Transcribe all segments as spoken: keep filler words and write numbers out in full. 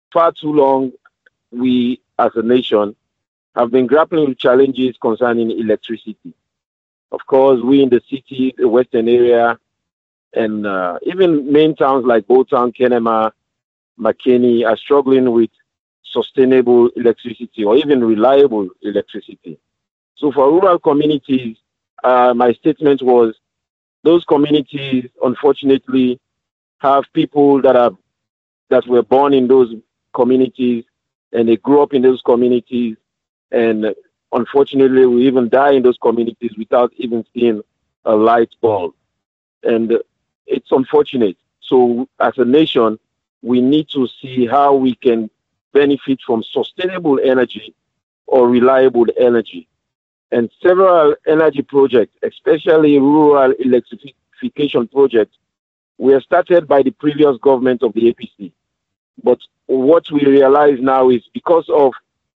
far too long, we as a nation have been grappling with challenges concerning electricity. Of course, we in the city, the western area, and uh, even main towns like Bolton, Kenema, McKinney are struggling with sustainable electricity or even reliable electricity. So for rural communities, uh, my statement was those communities, unfortunately, have people that are that were born in those communities and they grew up in those communities, and unfortunately, we even die in those communities without even seeing a light bulb. And it's unfortunate. So as a nation, we need to see how we can benefit from sustainable energy or reliable energy. And several energy projects, especially rural electrification projects, were started by the previous government of the A P C. But what we realize now is because of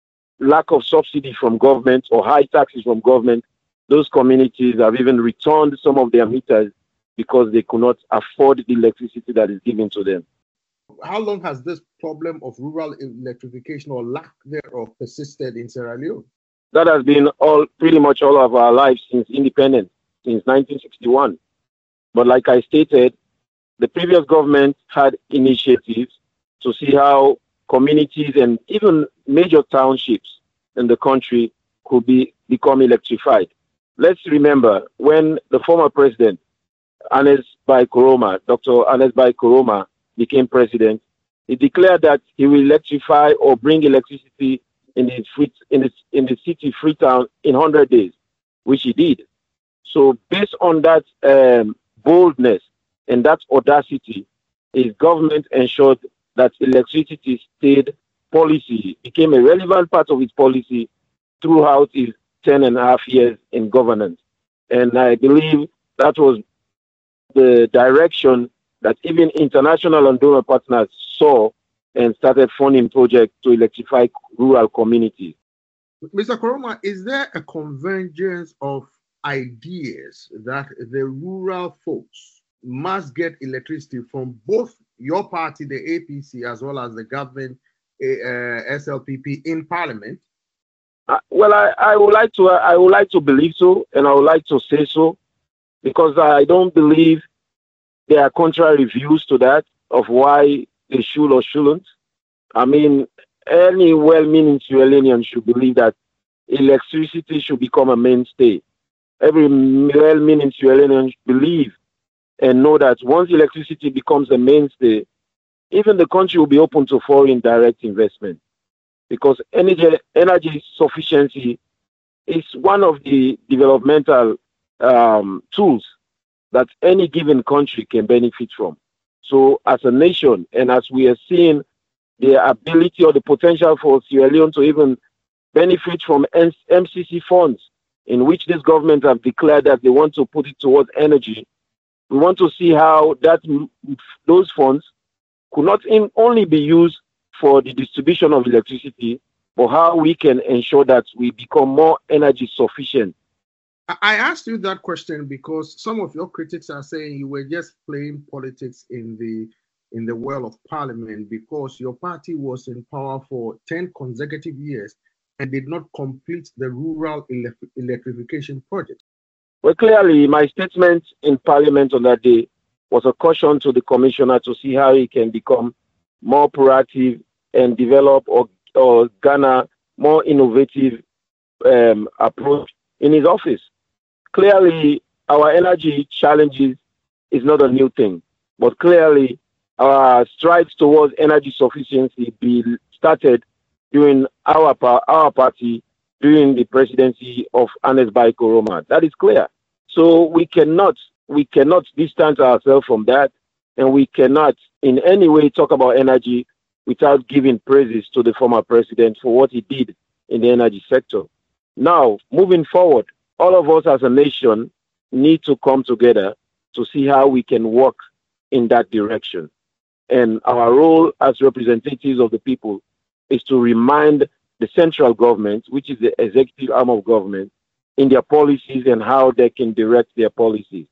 lack of subsidy from government or high taxes from government, those communities have even returned some of their meters because they could not afford the electricity that is given to them. How long has this problem of rural electrification or lack thereof persisted in Sierra Leone? That has been all pretty much all of our lives since independence, since nineteen sixty-one. But like I stated, the previous government had initiatives to see how communities and even major townships in the country could be become electrified. Let's remember when the former president, Ernest Bai Koroma, Doctor Ernest Bai Koroma, became president, he declared that he will electrify or bring electricity in the, free, in the, in the city Freetown in one hundred days, which he did. So based on that um, boldness and that audacity, his government ensured that electricity stayed policy, became a relevant part of his policy throughout his ten and a half years in governance. And I believe that was the direction that even international and donor partners saw and started funding projects to electrify rural communities. Mister Koroma, is there a convergence of ideas that the rural folks must get electricity from both your party, the A P C, as well as the government, uh, S L P P, in Parliament? Uh, well, I, I would like to I would like to believe so, and I would like to say so, because I don't believe there are contrary views to that of why they should or shouldn't. I mean, any well-meaning Sierra Leonean should believe that electricity should become a mainstay. Every well-meaning Sierra Leonean should believe and know that once electricity becomes a mainstay, even the country will be open to foreign direct investment, because energy, energy sufficiency is one of the developmental um, tools that any given country can benefit from. So as a nation, and as we are seeing the ability or the potential for Sierra Leone to even benefit from M C C funds, in which this government have declared that they want to put it towards energy, we want to see how that those funds could not in only be used for the distribution of electricity, but how we can ensure that we become more energy sufficient. I asked you that question because some of your critics are saying you were just playing politics in the in the world of Parliament because your party was in power for ten consecutive years and did not complete the rural ele electrification project. Well, clearly, my statement in Parliament on that day was a caution to the commissioner to see how he can become more proactive and develop or, or garner more innovative um, approach in his office. Clearly, our energy challenges is not a new thing, but clearly our strides towards energy sufficiency be started during our, our party, during the presidency of Ernest Bai Koroma. That is clear. So we cannot, we cannot distance ourselves from that, and we cannot in any way talk about energy without giving praises to the former president for what he did in the energy sector. Now, moving forward, all of us as a nation need to come together to see how we can work in that direction. And our role as representatives of the people is to remind the central government, which is the executive arm of government, in their policies and how they can direct their policies.